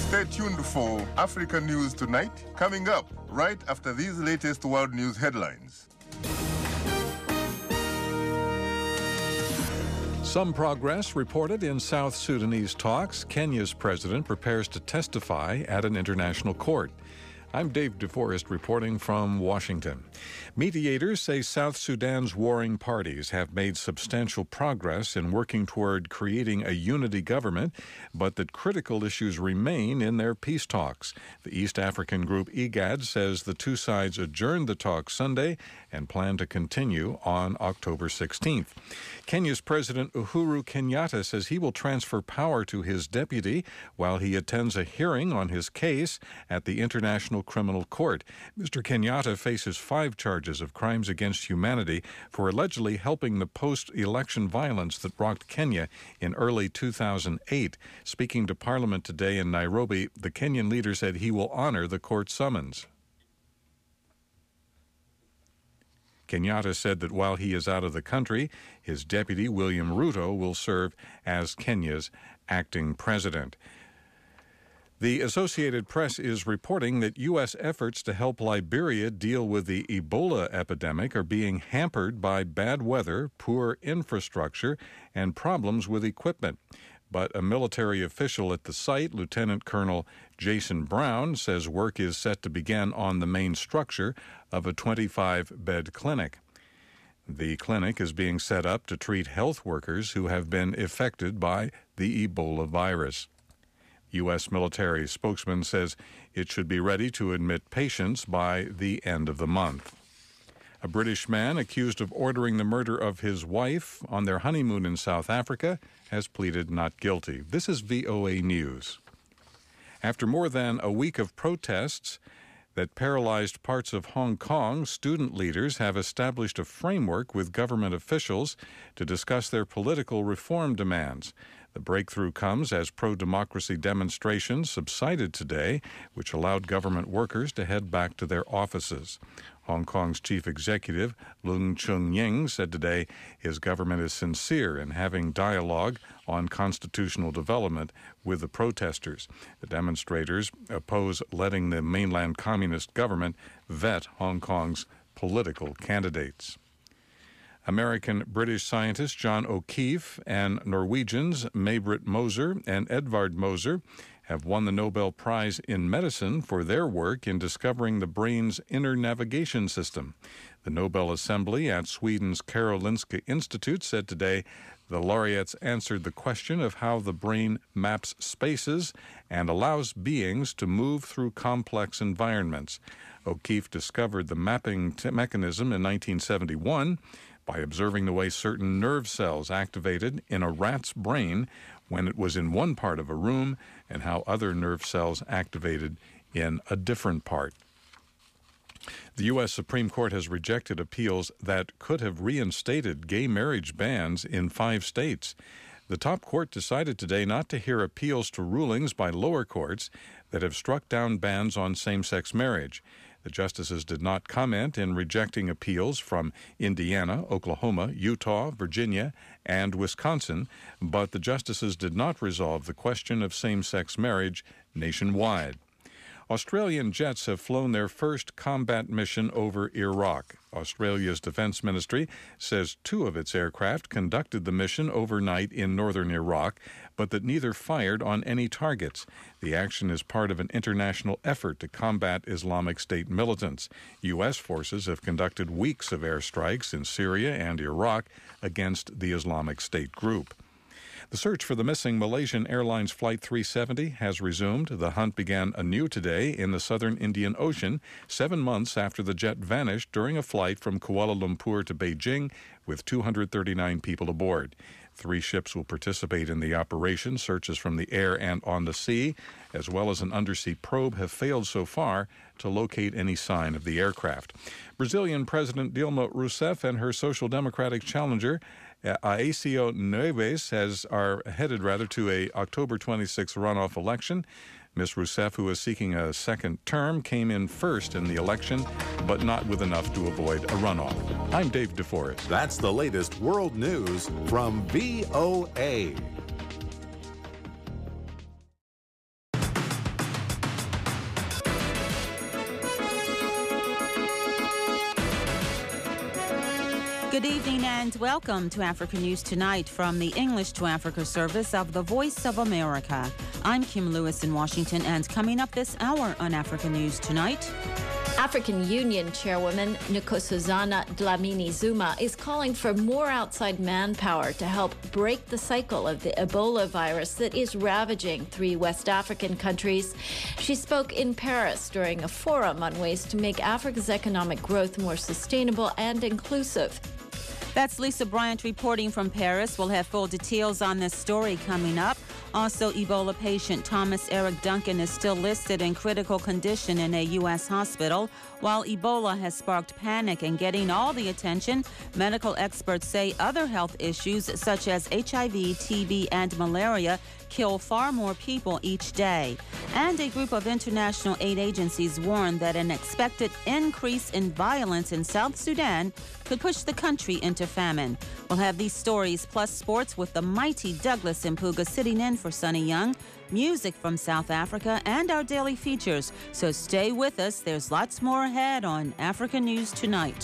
Stay tuned for Africa News Tonight, coming up right after these latest world news headlines. Some progress reported in South Sudanese talks. Kenya's president prepares to testify at an international court. I'm Dave DeForest reporting from Washington. Mediators say South Sudan's warring parties have made substantial progress in working toward creating a unity government, but that critical issues remain in their peace talks. The East African group IGAD says the two sides adjourned the talks Sunday and plan to continue on October 16th. Kenya's President Uhuru Kenyatta says he will transfer power to his deputy while he attends a hearing on his case at the International Criminal Court. Mr. Kenyatta faces 5 charges of crimes against humanity for allegedly helping the post-election violence that rocked Kenya in early 2008. Speaking to Parliament today in Nairobi, the Kenyan leader said he will honor the court summons. Kenyatta said that while he is out of the country, his deputy, William Ruto, will serve as Kenya's acting president. The Associated Press is reporting that U.S. efforts to help Liberia deal with the Ebola epidemic are being hampered by bad weather, poor infrastructure, and problems with equipment. But a military official at the site, Lieutenant Colonel Jason Brown, says work is set to begin on the main structure of a 25-bed clinic. The clinic is being set up to treat health workers who have been affected by the Ebola virus. U.S. military spokesman says it should be ready to admit patients by the end of the month. A British man accused of ordering the murder of his wife on their honeymoon in South Africa has pleaded not guilty. This is VOA News. After more than a week of protests that paralyzed parts of Hong Kong, student leaders have established a framework with government officials to discuss their political reform demands. The breakthrough comes as pro-democracy demonstrations subsided today, which allowed government workers to head back to their offices. Hong Kong's chief executive, Leung Chun-ying, said today his government is sincere in having dialogue on constitutional development with the protesters. The demonstrators oppose letting the mainland communist government vet Hong Kong's political candidates. American-British scientist John O'Keefe and Norwegians May-Britt Moser and Edvard Moser have won the Nobel Prize in Medicine for their work in discovering the brain's inner navigation system. The Nobel Assembly at Sweden's Karolinska Institute said today the laureates answered the question of how the brain maps spaces and allows beings to move through complex environments. O'Keefe discovered the mapping mechanism in 1971 by observing the way certain nerve cells activated in a rat's brain when it was in one part of a room and how other nerve cells activated in a different part. The U.S. Supreme Court has rejected appeals that could have reinstated gay marriage bans in 5 states. The top court decided today not to hear appeals to rulings by lower courts that have struck down bans on same-sex marriage. The justices did not comment in rejecting appeals from Indiana, Oklahoma, Utah, Virginia, and Wisconsin, but the justices did not resolve the question of same-sex marriage nationwide. Australian jets have flown their first combat mission over Iraq. Australia's Defence Ministry says 2 of its aircraft conducted the mission overnight in northern Iraq, but that neither fired on any targets. The action is part of an international effort to combat Islamic State militants. U.S. forces have conducted weeks of airstrikes in Syria and Iraq against the Islamic State group. The search for the missing Malaysian Airlines Flight 370 has resumed. The hunt began anew today in the southern Indian Ocean, 7 months after the jet vanished during a flight from Kuala Lumpur to Beijing with 239 people aboard. 3 ships will participate in the operation. Searches from the air and on the sea, as well as an undersea probe, have failed so far to locate any sign of the aircraft. Brazilian President Dilma Rousseff and her Social Democratic challenger Aécio Neves are headed to a October 26 runoff election. Ms. Rousseff, who is seeking a second term, came in first in the election, but not with enough to avoid a runoff. I'm Dave DeForest. That's the latest world news from VOA. Good evening and welcome to Africa News Tonight from the English to Africa service of the Voice of America. I'm Kim Lewis in Washington, and coming up this hour on Africa News Tonight. African Union Chairwoman Nkosazana Dlamini-Zuma is calling for more outside manpower to help break the cycle of the Ebola virus that is ravaging 3 West African countries. She spoke in Paris during a forum on ways to make Africa's economic growth more sustainable and inclusive. That's Lisa Bryant reporting from Paris. We'll have full details on this story coming up. Also, Ebola patient Thomas Eric Duncan is still listed in critical condition in a U.S. hospital. While Ebola has sparked panic and getting all the attention, medical experts say other health issues such as HIV, TB, and malaria kill far more people each day. And a group of international aid agencies warn that an expected increase in violence in South Sudan could push the country into famine. We'll have these stories plus sports with the mighty Douglas Mpuga sitting in for Sonny Young, music from South Africa, and our daily features. So stay with us. There's lots more ahead on Africa News Tonight.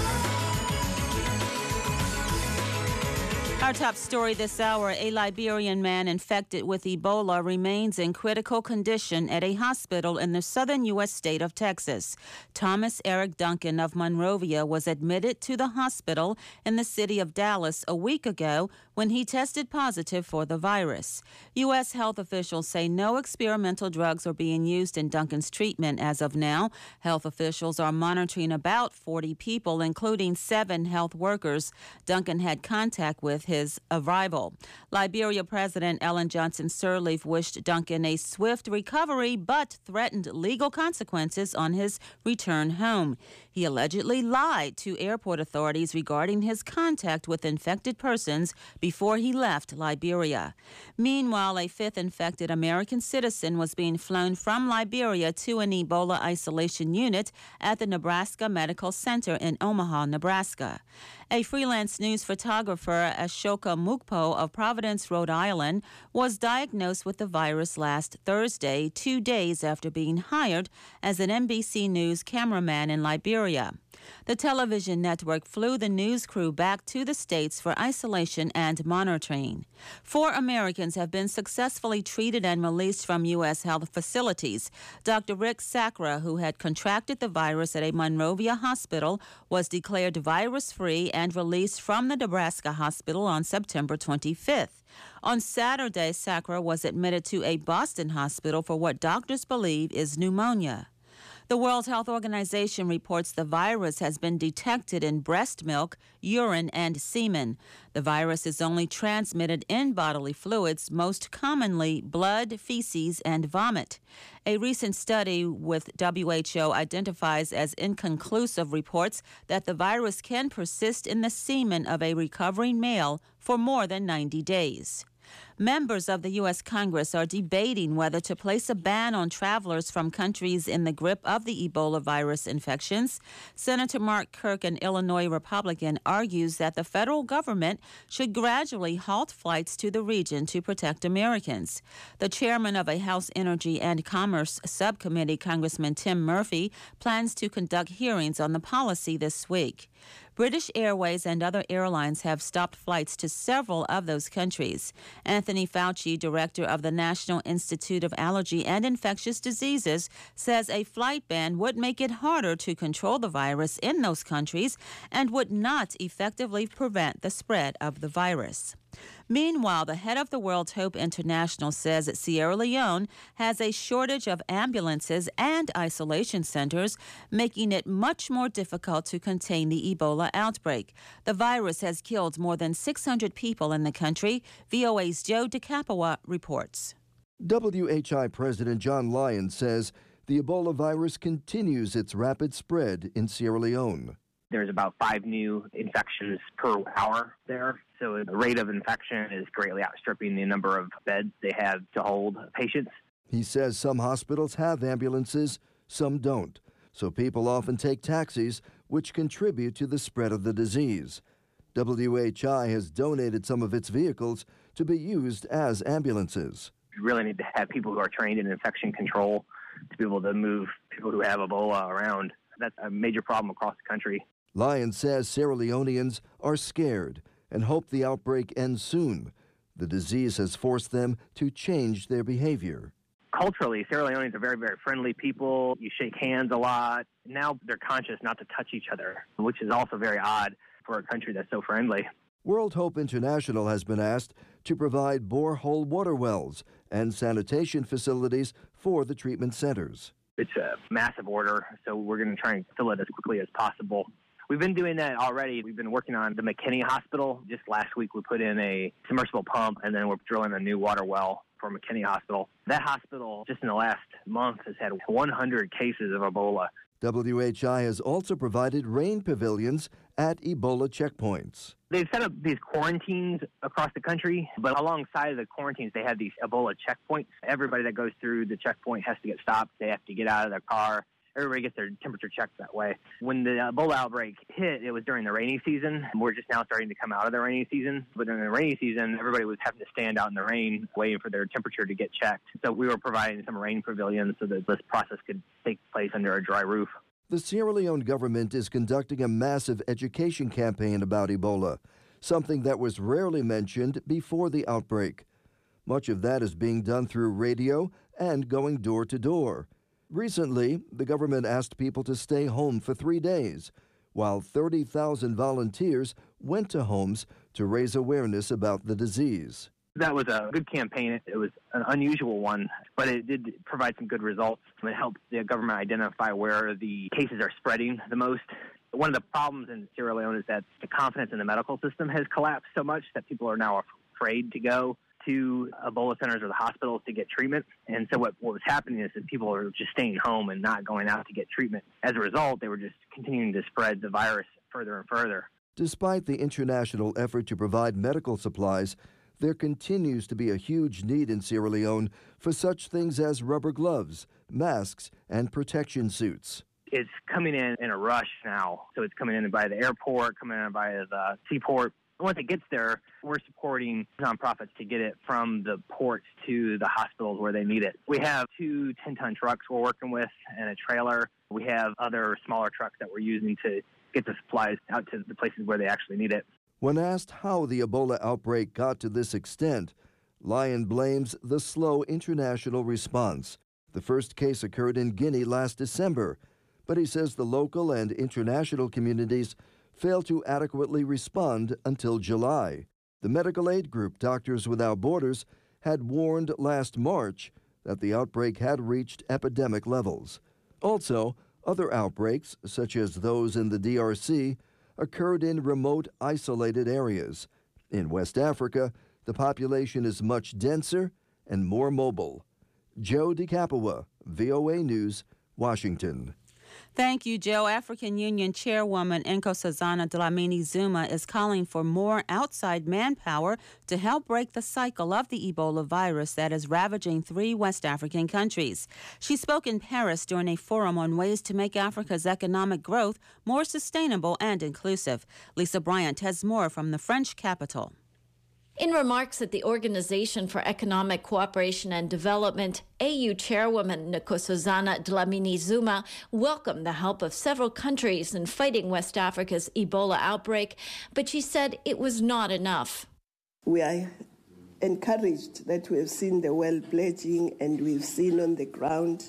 Our top story this hour, a Liberian man infected with Ebola remains in critical condition at a hospital in the southern U.S. state of Texas. Thomas Eric Duncan of Monrovia was admitted to the hospital in the city of Dallas a week ago when he tested positive for the virus. U.S. health officials say no experimental drugs are being used in Duncan's treatment as of now. Health officials are monitoring about 40 people, including 7 health workers Duncan had contact with his arrival. Liberia President Ellen Johnson Sirleaf wished Duncan a swift recovery, but threatened legal consequences on his return home. He allegedly lied to airport authorities regarding his contact with infected persons before he left Liberia. Meanwhile, a 5th infected American citizen was being flown from Liberia to an Ebola isolation unit at the Nebraska Medical Center in Omaha, Nebraska. A freelance news photographer, Ashoka Mukpo of Providence, Rhode Island, was diagnosed with the virus last Thursday, 2 days after being hired as an NBC News cameraman in Liberia. The television network flew the news crew back to the States for isolation and monitoring. 4 Americans have been successfully treated and released from U.S. health facilities. Dr. Rick Sacra, who had contracted the virus at a Monrovia hospital, was declared virus-free and released from the Nebraska hospital on September 25th. On Saturday, Sacra was admitted to a Boston hospital for what doctors believe is pneumonia. The World Health Organization reports the virus has been detected in breast milk, urine, and semen. The virus is only transmitted in bodily fluids, most commonly blood, feces, and vomit. A recent study with WHO identifies as inconclusive reports that the virus can persist in the semen of a recovering male for more than 90 days. Members of the U.S. Congress are debating whether to place a ban on travelers from countries in the grip of the Ebola virus infections. Senator Mark Kirk, an Illinois Republican, argues that the federal government should gradually halt flights to the region to protect Americans. The chairman of a House Energy and Commerce subcommittee, Congressman Tim Murphy, plans to conduct hearings on the policy this week. British Airways and other airlines have stopped flights to several of those countries. Anthony Fauci, director of the National Institute of Allergy and Infectious Diseases, says a flight ban would make it harder to control the virus in those countries and would not effectively prevent the spread of the virus. Meanwhile, the head of the World Hope International says that Sierra Leone has a shortage of ambulances and isolation centers, making it much more difficult to contain the Ebola outbreak. The virus has killed more than 600 people in the country. VOA's Joe DeCapua reports. WHI President John Lyons says the Ebola virus continues its rapid spread in Sierra Leone. There's about 5 new infections per hour there. So the rate of infection is greatly outstripping the number of beds they have to hold patients. He says some hospitals have ambulances, some don't. So people often take taxis, which contribute to the spread of the disease. WHI has donated some of its vehicles to be used as ambulances. We really need to have people who are trained in infection control to be able to move people who have Ebola around. That's a major problem across the country. Lyons says Sierra Leoneans are scared and hope the outbreak ends soon. The disease has forced them to change their behavior. Culturally, Sierra Leoneans are very, very friendly people. You shake hands a lot. Now they're conscious not to touch each other, which is also very odd for a country that's so friendly. World Hope International has been asked to provide borehole water wells and sanitation facilities for the treatment centers. It's a massive order, so we're going to try and fill it as quickly as possible. We've been doing that already. We've been working on the McKinney Hospital. Just last week, we put in a submersible pump, and then we're drilling a new water well for McKinney Hospital. That hospital, just in the last month, has had 100 cases of Ebola. WHI has also provided rain pavilions at Ebola checkpoints. They've set up these quarantines across the country, but alongside of the quarantines, they have these Ebola checkpoints. Everybody that goes through the checkpoint has to get stopped. They have to get out of their car. Everybody gets their temperature checked that way. When the Ebola outbreak hit, it was during the rainy season. We're just now starting to come out of the rainy season. But during the rainy season, everybody was having to stand out in the rain waiting for their temperature to get checked. So we were providing some rain pavilions so that this process could take place under a dry roof. The Sierra Leone government is conducting a massive education campaign about Ebola, something that was rarely mentioned before the outbreak. Much of that is being done through radio and going door to door. Recently, the government asked people to stay home for 3 days, while 30,000 volunteers went to homes to raise awareness about the disease. That was a good campaign. It was an unusual one, but it did provide some good results. It helped the government identify where the cases are spreading the most. One of the problems in Sierra Leone is that the confidence in the medical system has collapsed so much that people are now afraid to go to Ebola centers or the hospitals to get treatment. And so what was happening is that people are just staying home and not going out to get treatment. As a result, they were just continuing to spread the virus further and further. Despite the international effort to provide medical supplies, there continues to be a huge need in Sierra Leone for such things as rubber gloves, masks, and protection suits. It's coming in a rush now. So it's coming in by the airport, coming in by the seaport. Once it gets there, we're supporting nonprofits to get it from the ports to the hospitals where they need it. We have 2 10-ton trucks we're working with and a trailer. We have other smaller trucks that we're using to get the supplies out to the places where they actually need it. When asked how the Ebola outbreak got to this extent, Lyon blames the slow international response. The first case occurred in Guinea last December, but he says the local and international communities failed to adequately respond until July. The medical aid group Doctors Without Borders had warned last March that the outbreak had reached epidemic levels. Also, other outbreaks, such as those in the DRC, occurred in remote, isolated areas. In West Africa, the population is much denser and more mobile. Joe DeCapua, VOA News, Washington. Thank you, Joe. African Union Chairwoman Nkosazana Dlamini Zuma is calling for more outside manpower to help break the cycle of the Ebola virus that is ravaging 3 West African countries. She spoke in Paris during a forum on ways to make Africa's economic growth more sustainable and inclusive. Lisa Bryant has more from the French capital. In remarks at the Organization for Economic Cooperation and Development, AU Chairwoman Nkosazana Dlamini Zuma welcomed the help of several countries in fighting West Africa's Ebola outbreak, but she said it was not enough. We are encouraged that we have seen the world pledging and we've seen on the ground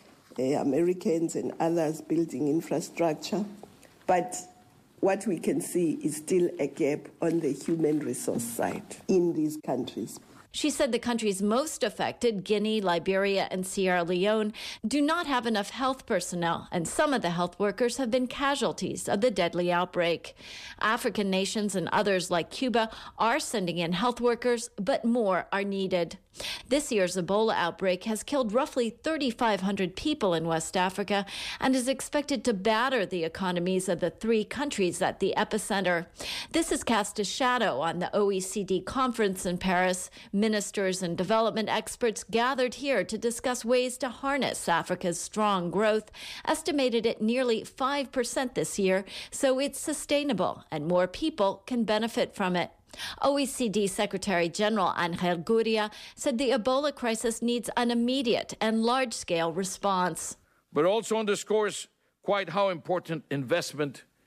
Americans and others building infrastructure, but what we can see is still a gap on the human resource side in these countries. She said the countries most affected, Guinea, Liberia, and Sierra Leone, do not have enough health personnel, and some of the health workers have been casualties of the deadly outbreak. African nations and others like Cuba are sending in health workers, but more are needed. This year's Ebola outbreak has killed roughly 3,500 people in West Africa and is expected to batter the economies of the 3 countries at the epicenter. This has cast a shadow on the OECD conference in Paris. Ministers and development experts gathered here to discuss ways to harness Africa's strong growth, estimated at nearly 5% this year, so it's sustainable and more people can benefit from it. OECD Secretary General Angel Gurria said the Ebola crisis needs an immediate and large-scale response. But also underscores quite how important investment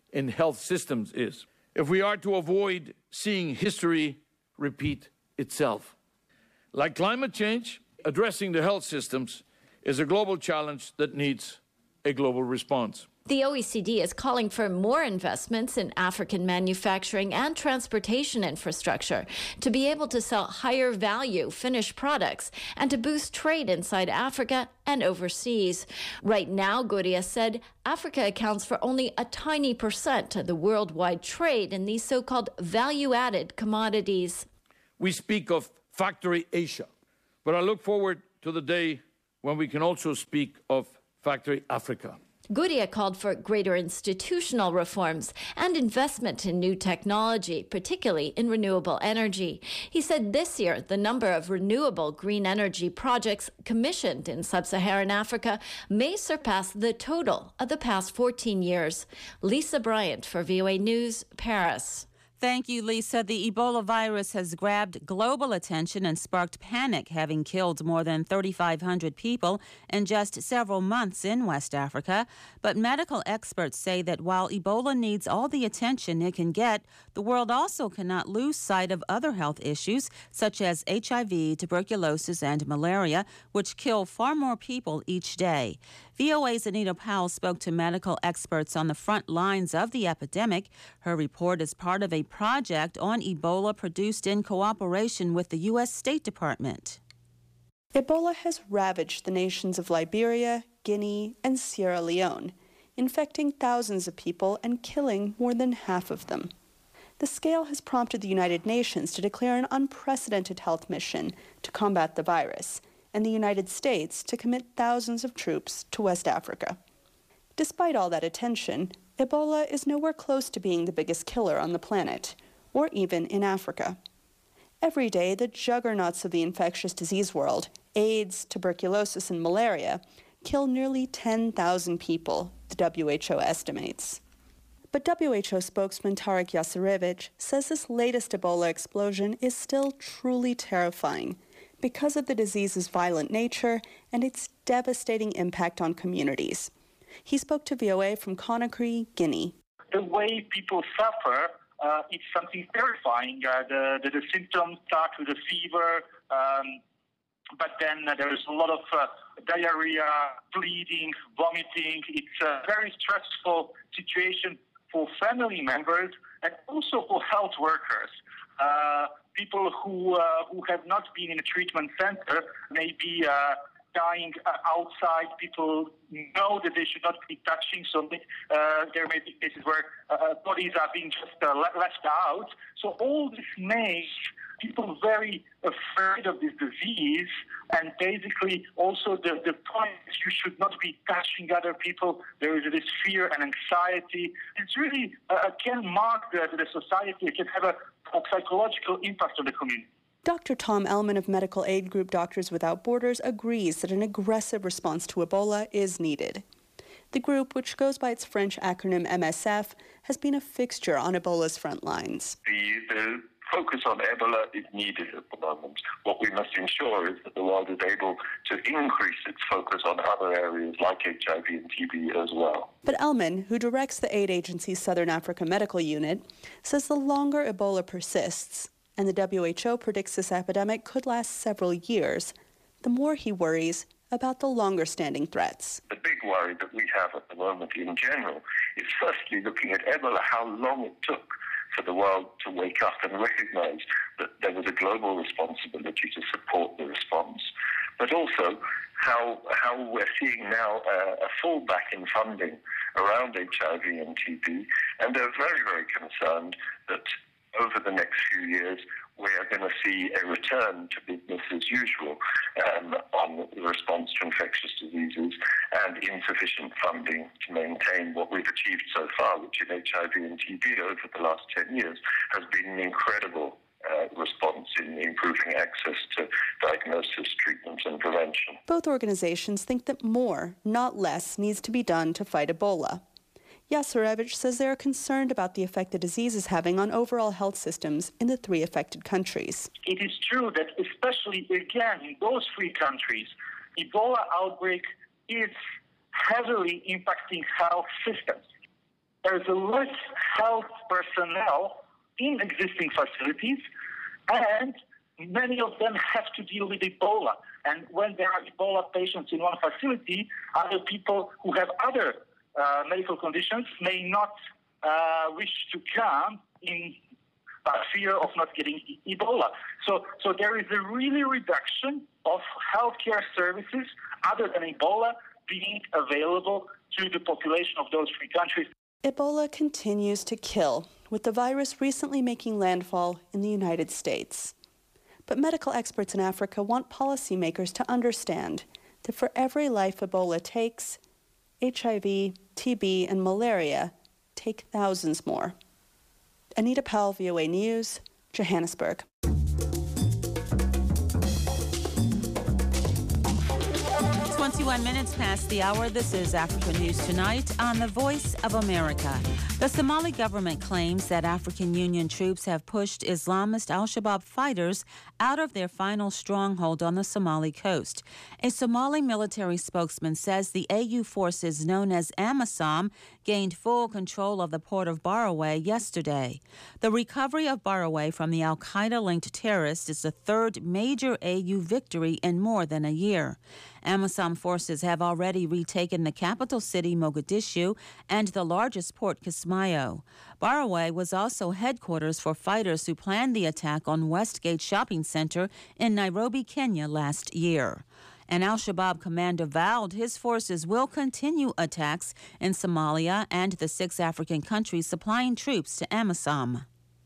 in health systems is, if we are to avoid seeing history repeat itself. Like climate change, addressing the health systems is a global challenge that needs a global response. The OECD is calling for more investments in African manufacturing and transportation infrastructure to be able to sell higher value finished products and to boost trade inside Africa and overseas. Right now, Gurria said, Africa accounts for only a tiny % of the worldwide trade in these so-called value-added commodities. We speak of Factory Asia, but I look forward to the day when we can also speak of Factory Africa. Gurria called for greater institutional reforms and investment in new technology, particularly in renewable energy. He said this year the number of renewable green energy projects commissioned in sub-Saharan Africa may surpass the total of the past 14 years. Lisa Bryant for VOA News, Paris. Thank you, Lisa. The Ebola virus has grabbed global attention and sparked panic, having killed more than 3,500 people in just several months in West Africa. But medical experts say that while Ebola needs all the attention it can get, the world also cannot lose sight of other health issues, such as HIV, tuberculosis, and malaria, which kill far more people each day. VOA's Anita Powell spoke to medical experts on the front lines of the epidemic. Her report is part of a project on Ebola produced in cooperation with the U.S. State Department. Ebola has ravaged the nations of Liberia, Guinea, and Sierra Leone, infecting thousands of people and killing more than half of them. The scale has prompted the United Nations to declare an unprecedented health mission to combat the virus, and the United States to commit thousands of troops to West Africa. Despite all that attention, Ebola is nowhere close to being the biggest killer on the planet, or even in Africa. Every day, the juggernauts of the infectious disease world, AIDS, tuberculosis, and malaria, kill nearly 10,000 people, the WHO estimates. But WHO spokesman Tarek Yasarevich says this latest Ebola explosion is still truly terrifying because of the disease's violent nature and its devastating impact on communities. He spoke to VOA from Conakry, Guinea. The way people suffer, it's something terrifying. The symptoms start with a fever, but then there's a lot of diarrhea, bleeding, vomiting. It's a very stressful situation for family members and also for health workers. People who have not been in a treatment center may be dying outside. People know that they should not be touching something. There may be cases where bodies are being just left out. So all this makes people very afraid of this disease, and basically also the point is you should not be touching other people. There is this fear and anxiety. It's really can mark the society. It can have a psychological impact on the community. Dr. Tom Ellman of medical aid group Doctors Without Borders agrees that an aggressive response to Ebola is needed. The group, which goes by its French acronym MSF, has been a fixture on Ebola's front lines. The focus on Ebola is needed at the moment. What we must ensure is that the world is able to increase its focus on other areas like HIV and TB as well. But Ellman, who directs the aid agency's Southern Africa Medical Unit, says the longer Ebola persists, and the WHO predicts this epidemic could last several years, the more he worries about the longer-standing threats. The big worry that we have at the moment in general is firstly looking at Ebola, how long it took for the world to wake up and recognize that there was a global responsibility to support the response, but also how we're seeing now a fallback in funding around HIV and TB, and they're very, very concerned that over the next few years we are going to see a return to business as usual on the response to infectious diseases and insufficient funding to maintain what we've achieved so far, which in HIV and TB over the last 10 years has been an incredible response in improving access to diagnosis, treatment and prevention. Both organizations think that more, not less, needs to be done to fight Ebola. Yasarevich says they are concerned about the effect the disease is having on overall health systems in the 3 affected countries. It is true that especially, again, in those 3 countries, Ebola outbreak is heavily impacting health systems. there's less health personnel in existing facilities, and many of them have to deal with Ebola. And when there are Ebola patients in one facility, other people who have other medical conditions may not wish to come in fear of not getting Ebola. So there is a really reduction of healthcare services other than Ebola being available to the population of those three countries. Ebola continues to kill, with the virus recently making landfall in the United States. But medical experts in Africa want policymakers to understand that for every life Ebola takes, HIV, TB, and malaria take thousands more. Anita Powell, VOA News, Johannesburg. 21 minutes past the hour. This is Africa News Tonight on the Voice of America. The Somali government claims that African Union troops have pushed Islamist al-Shabaab fighters out of their final stronghold on the Somali coast. A Somali military spokesman says the AU forces known as AMISOM gained full control of the port of Barawe yesterday. The recovery of Barawe from the al-Qaeda-linked terrorists is the third major AU victory in more than a year. AMISOM forces have already retaken the capital city, Mogadishu, and the largest port, Kismayo. Barawe was also headquarters for fighters who planned the attack on Westgate Shopping Center in Nairobi, Kenya last year. An al-Shabaab commander vowed his forces will continue attacks in Somalia and the 6 African countries supplying troops to AMISOM.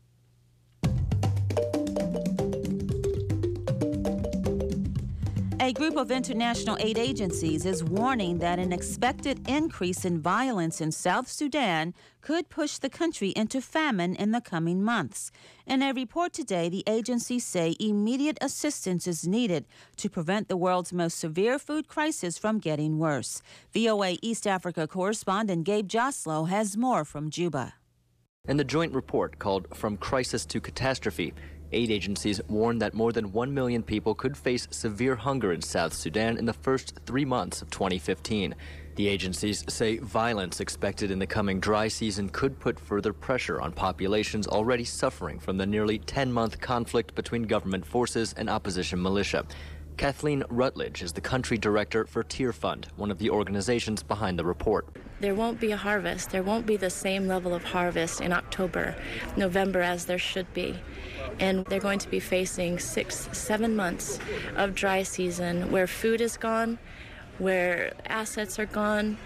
A group of international aid agencies is warning that an expected increase in violence in South Sudan could push the country into famine in the coming months. In a report today, the agencies say immediate assistance is needed to prevent the world's most severe food crisis from getting worse. VOA East Africa correspondent Gabe Joslow has more from Juba. In the joint report called From Crisis to Catastrophe, aid agencies warn that more than 1 million people could face severe hunger in South Sudan in the first 3 months of 2015. The agencies say violence expected in the coming dry season could put further pressure on populations already suffering from the nearly 10-month conflict between government forces and opposition militia. Kathleen Rutledge is the country director for Tear Fund, one of the organizations behind the report. There won't be a harvest. There won't be the same level of harvest in October, November as there should be. And they're going to be facing 6-7 months of dry season where food is gone, where assets are gone,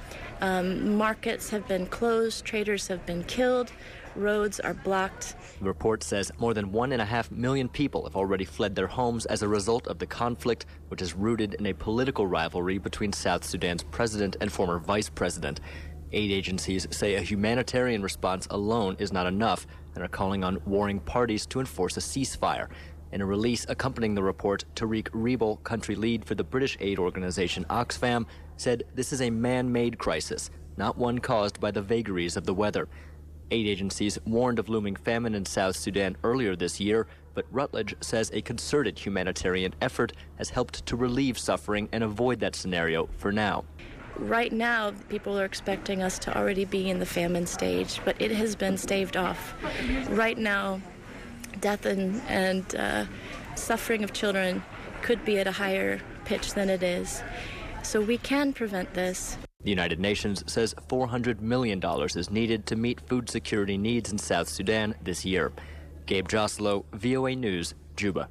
markets have been closed, traders have been killed, roads are blocked. The report says more than 1.5 million people have already fled their homes as a result of the conflict, which is rooted in a political rivalry between South Sudan's president and former vice president. Aid agencies say a humanitarian response alone is not enough and are calling on warring parties to enforce a ceasefire. In a release accompanying the report, Tariq Rebel, country lead for the British aid organization Oxfam, said this is a man-made crisis, not one caused by the vagaries of the weather. Aid agencies warned of looming famine in South Sudan earlier this year, but Rutledge says a concerted humanitarian effort has helped to relieve suffering and avoid that scenario for now. Right now, people are expecting us to already be in the famine stage, but it has been staved off. Right now, death and suffering of children could be at a higher pitch than it is. So we can prevent this. The United Nations says $400 million is needed to meet food security needs in South Sudan this year. Gabe Joslow, VOA News, Juba.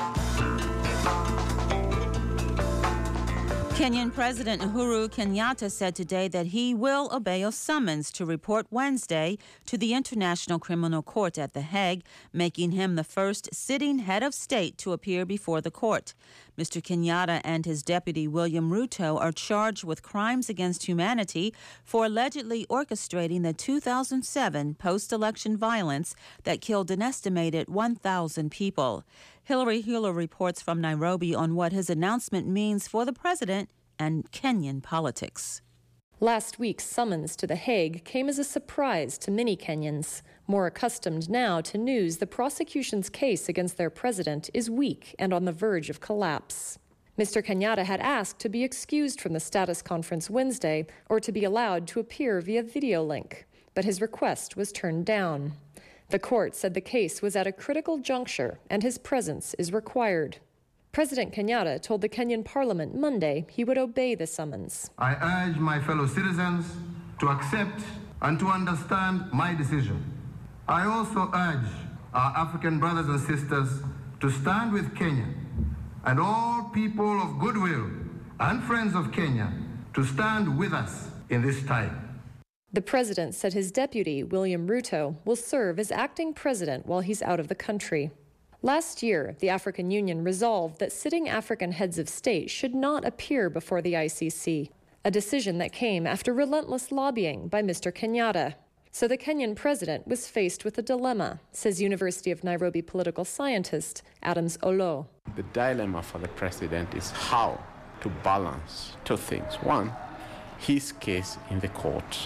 Kenyan President Uhuru Kenyatta said today that he will obey a summons to report Wednesday to the International Criminal Court at The Hague, making him the first sitting head of state to appear before the court. Mr. Kenyatta and his deputy William Ruto are charged with crimes against humanity for allegedly orchestrating the 2007 post-election violence that killed an estimated 1,000 people. Hillary Hewler reports from Nairobi on what his announcement means for the president and Kenyan politics. Last week's summons to The Hague came as a surprise to many Kenyans, more accustomed now to news the prosecution's case against their president is weak and on the verge of collapse. Mr. Kenyatta had asked to be excused from the status conference Wednesday or to be allowed to appear via video link. but his request was turned down. The court said the case was at a critical juncture and his presence is required. President Kenyatta told the Kenyan parliament Monday he would obey the summons. I urge my fellow citizens to accept and to understand my decision. I also urge our African brothers and sisters to stand with Kenya and all people of goodwill and friends of Kenya to stand with us in this time. The president said his deputy, William Ruto, will serve as acting president while he's out of the country. Last year, the African Union resolved that sitting African heads of state should not appear before the ICC, a decision that came after relentless lobbying by Mr. Kenyatta. So the Kenyan president was faced with a dilemma, says University of Nairobi political scientist Adams Olo. The dilemma for the president is how to balance two things. One, his case in the court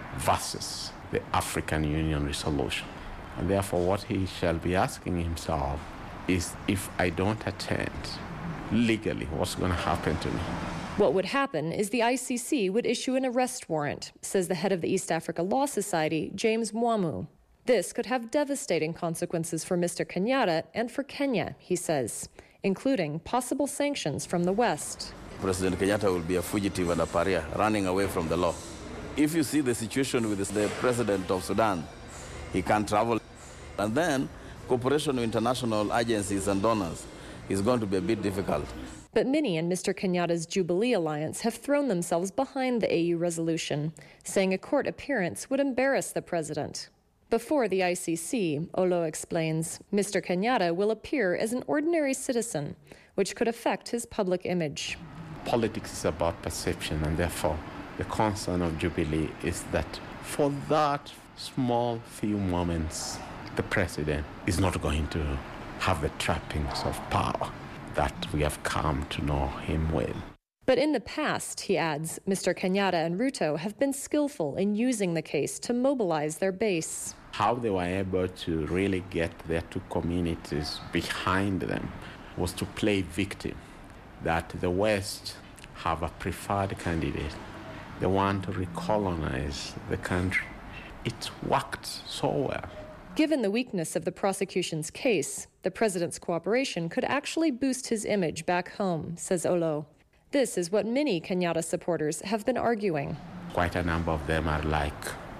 versus the African Union resolution. And therefore, what he shall be asking himself is, if I don't attend, legally, what's going to happen to me? What would happen is the ICC would issue an arrest warrant, says the head of the East Africa Law Society, James Mwamu. This could have devastating consequences for Mr. Kenyatta and for Kenya, he says, including possible sanctions from the West. President Kenyatta will be a fugitive and a pariah, running away from the law. If you see the situation with the president of Sudan, he can't travel. And then cooperation with international agencies and donors is going to be a bit difficult. But many in Mr. Kenyatta's Jubilee Alliance have thrown themselves behind the AU resolution, saying a court appearance would embarrass the president. Before the ICC, Olo explains, Mr. Kenyatta will appear as an ordinary citizen, which could affect his public image. Politics is about perception, and therefore the concern of Jubilee is that for that small few moments, the president is not going to have the trappings of power that we have come to know him with. But in the past, he adds, Mr. Kenyatta and Ruto have been skillful in using the case to mobilize their base. How they were able to really get their two communities behind them was to play victim, that the West have a preferred candidate. They want to recolonize the country. It worked so well. Given the weakness of the prosecution's case, the president's cooperation could actually boost his image back home, says Olo. This is what many Kenyatta supporters have been arguing. Quite a number of them are like,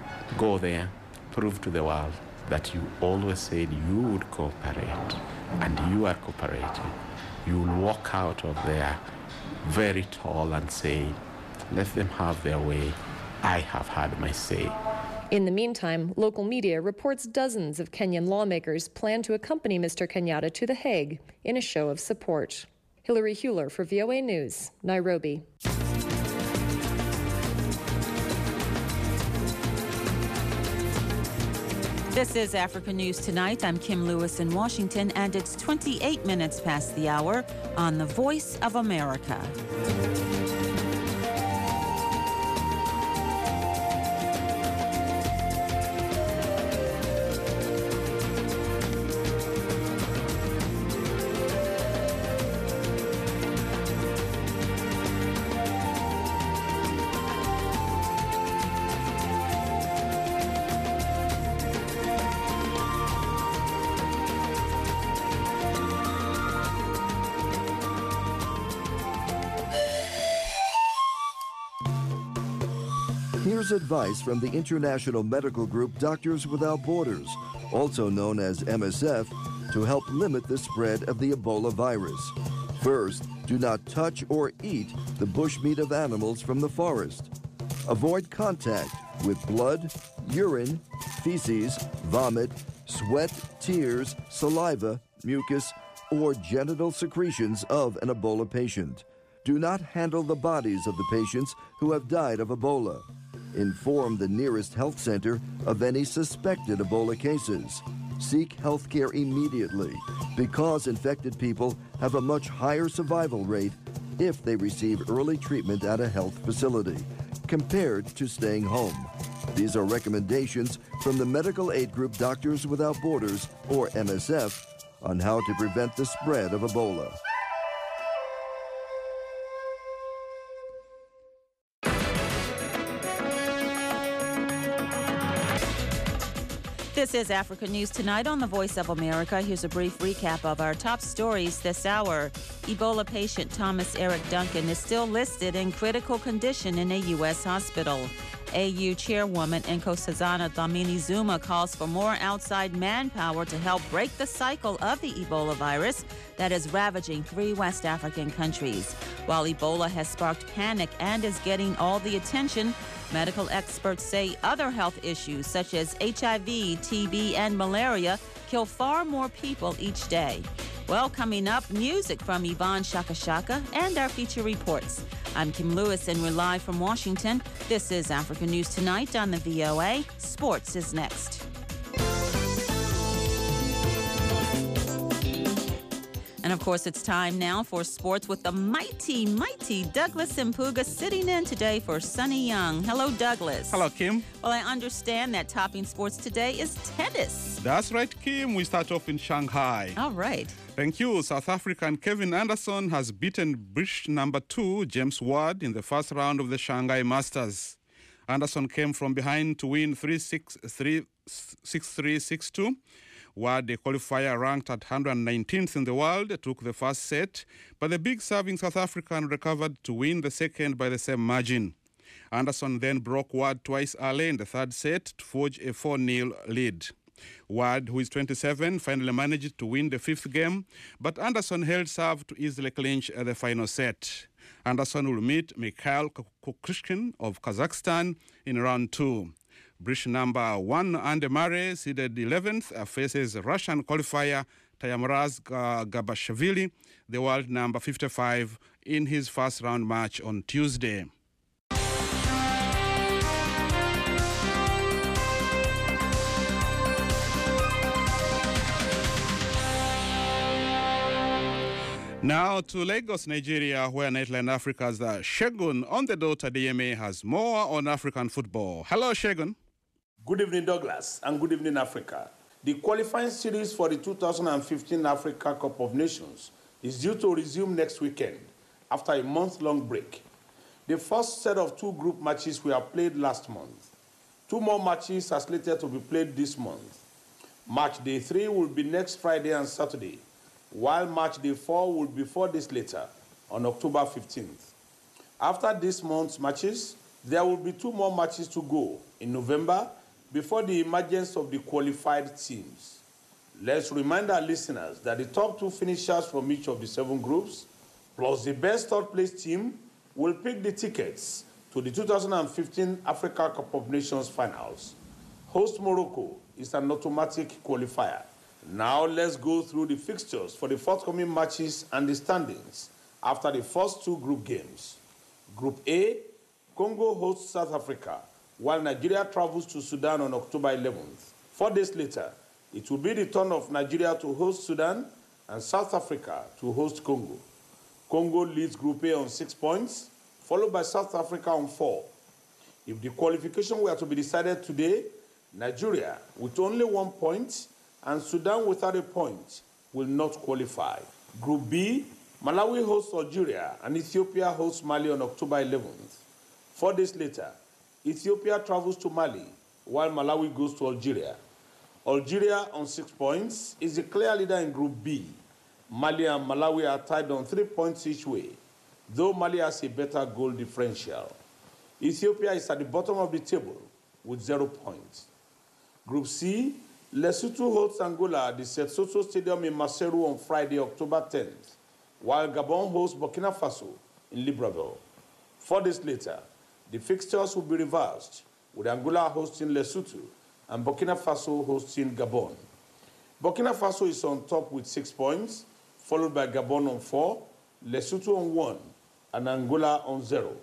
go there, prove to the world that you always said you would cooperate, and you are cooperating. You will walk out of there very tall and say, let them have their way. I have had my say. In the meantime, local media reports dozens of Kenyan lawmakers plan to accompany Mr. Kenyatta to The Hague in a show of support. Hilary Hewler for VOA News, Nairobi. This is Africa News Tonight. I'm Kim Lewis in Washington, and it's 28 minutes past the hour on The Voice of America. Here's advice from the international medical group Doctors Without Borders, also known as MSF, to help limit the spread of the Ebola virus. First, do not touch or eat the bushmeat of animals from the forest. Avoid contact with blood, urine, feces, vomit, sweat, tears, saliva, mucus, or genital secretions of an Ebola patient. Do not handle the bodies of the patients who have died of Ebola. Inform the nearest health center of any suspected Ebola cases. Seek health care immediately, because infected people have a much higher survival rate if they receive early treatment at a health facility, compared to staying home. These are recommendations from the medical aid group Doctors Without Borders, or MSF, on how to prevent the spread of Ebola. This is Africa News Tonight on the Voice of America. Here's a brief recap of our top stories this hour. Ebola patient Thomas Eric Duncan is still listed in critical condition in a U.S. hospital. AU Chairwoman Nkosazana Dlamini-Zuma calls for more outside manpower to help break the cycle of the Ebola virus that is ravaging 3 West African countries. While Ebola has sparked panic and is getting all the attention, medical experts say other health issues such as HIV, TB, and malaria kill far more people each day. Well, coming up, music from Yvonne Shaka Shaka and our feature reports. I'm Kim Lewis, and we're live from Washington. This is Africa News Tonight on the VOA. Sports is next. And of course, it's time now for sports with the mighty Douglas Mpuga sitting in today for Sunny Young. Hello, Douglas. Hello, Kim. Well, I understand that topping sports today is tennis. That's right, Kim. We start off in Shanghai. All right. Thank you. South African Kevin Anderson has beaten British number 2 James Ward in the first round of the Shanghai Masters. Anderson came from behind to win 3-6, 3-6, 6-2. Ward, the qualifier ranked at 119th in the world, took the first set, but the big serving South African recovered to win the second by the same margin. Anderson then broke Ward twice early in the third set to forge a 4-0 lead. Ward, who is 27, finally managed to win the fifth game, but Anderson held serve to easily clinch the final set. Anderson will meet Mikhail Kukushkin of Kazakhstan in round 2. British number 1 Andy Murray, seeded 11th, faces Russian qualifier Taymuraz Gabashvili, the world number 55, in his first round match on Tuesday. Now to Lagos, Nigeria, where Nightline Africa's Shegun on the Dota DMA has more on African football. Hello, Shegun. Good evening, Douglas, and good evening, Africa. The qualifying series for the 2015 Africa Cup of Nations is due to resume next weekend after a month-long break. The first set of 2 group matches were played last month. 2 more matches are slated to be played this month. Match Day 3 will be next Friday and Saturday, while Match Day 4 will be 4 days later, on October 15th. After this month's matches, there will be 2 more matches to go in November before the emergence of the qualified teams. Let's remind our listeners that the top 2 finishers from each of the 7 groups, plus the best third-place team, will pick the tickets to the 2015 Africa Cup of Nations finals. Host Morocco is an automatic qualifier. Now let's go through the fixtures for the forthcoming matches and the standings after the first 2 group games. Group A, Congo hosts South Africa, while Nigeria travels to Sudan on October 11th. 4 days later, it will be the turn of Nigeria to host Sudan and South Africa to host Congo. Congo leads Group A on 6 points, followed by South Africa on 4. If the qualification were to be decided today, Nigeria, with only 1 point, and Sudan without a point, will not qualify. Group B, Malawi hosts Algeria and Ethiopia hosts Mali on October 11th. 4 days later, Ethiopia travels to Mali, while Malawi goes to Algeria. Algeria on 6 points is the clear leader in Group B. Mali and Malawi are tied on 3 points each way, though Mali has a better goal differential. Ethiopia is at the bottom of the table with 0 points. Group C, Lesotho hosts Angola at the Setsoto Stadium in Maseru on Friday, October 10th, while Gabon hosts Burkina Faso in Libreville. 4 days later, the fixtures will be reversed, with Angola hosting Lesotho and Burkina Faso hosting Gabon. Burkina Faso is on top with 6 points, followed by Gabon on 4, Lesotho on 1, and Angola on 0.